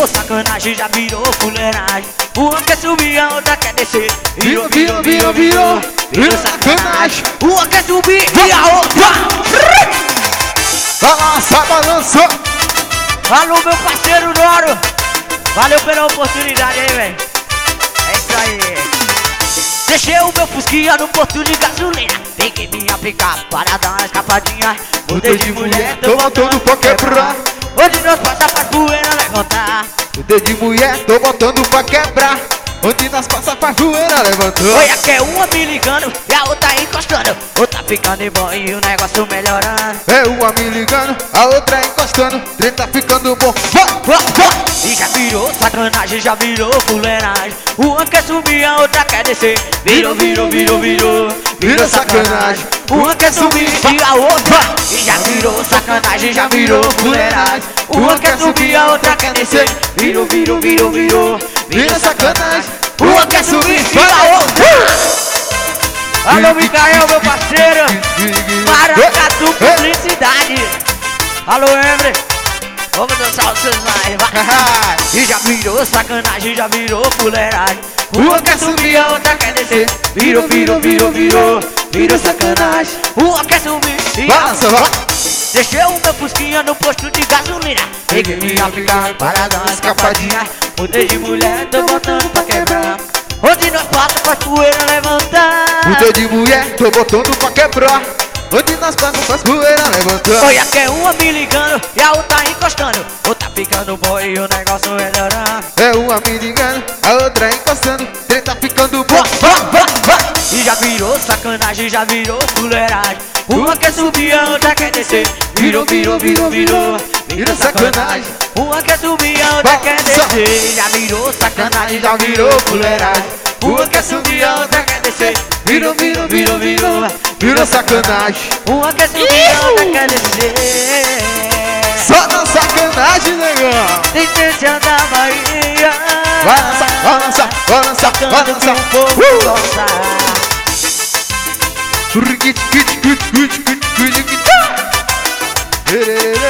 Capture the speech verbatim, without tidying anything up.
virou sacanagem, já virou fuleiragem. Uma quer subir, a outra quer descer. Virou, virou, virou, virou, virou sacanagem. Uma quer subir e a outra. Balança, balança. Alô, meu parceiro Noro. Valeu pela oportunidade aí, velho. É isso aí. Deixei o meu fusquinha no posto de gasolina. Peguei minha picape para dar uma escapadinha. Mudei de mulher, tô voltando pra quebrar. Hoje nós passa pra poeira levantar. Mudei de mulher, tô voltando pra quebrar. Onde nós passa pra poeira levantou. Olha que é uma me ligando e a outra encostando. Outra ficando bom e o negócio melhorando. É uma me ligando, a outra encostando. Trem tá ficando bom. Vai, vai, vai. E já virou sacanagem, já virou fuleiragem. Uma quer subir, a outra quer descer. Virou, virou, virou, virou. Virou sacanagem. Uma quer subir e a outra. E já virou sacanagem, já virou fuleiragem. Uma quer subir, a outra quer descer. Virou, virou, virou, virou. Virou sacanagem. Uma quer subir e a outra. Alô, Micael, meu parceiro. Maracatu, publicidade. Alô, Emre. Vamos dançar os seus mais, vai. E já virou sacanagem, já virou fuleiragem. Uma quer subir, a outra quer descer. Virou, virou, virou, virou. Virou sacanagem. Uma quer subir e a outra. Deixei o meu fusquinha no posto de gasolina. Peguei minha picape para dar uma escapadinha. Mudei de mulher, tô voltando pra quebrar. Onde nós passa pra poeira levantar. Mudei de mulher, tô botando pra quebrar. Onde nós passamos faz poeira levantar. Olha que é uma me ligando e a outra encostando. Outra ficando bom e o negócio melhorando. É uma me ligando, a outra encostando. Trem tá ficando bom. E já virou sacanagem, já virou fuleiragem. Uma quer subir, a outra quer descer. Virou, virou, virou, virou. Virou sacanagem. Uma quer subir, a outra quer descer. Já virou sacanagem, já virou fuleiragem. Uma quer subir, a outra quer descer. Virou, virou, virou, virou. Virou sacanagem. Uma quer subir, a outra quer descer. Só na sacanagem, negão. Tem gente da Bahia. Vai lançar, vai lançar, vai lançar, vai lançar. O povo gosta. Kit, kit, kit, kit, kit, kit, kit.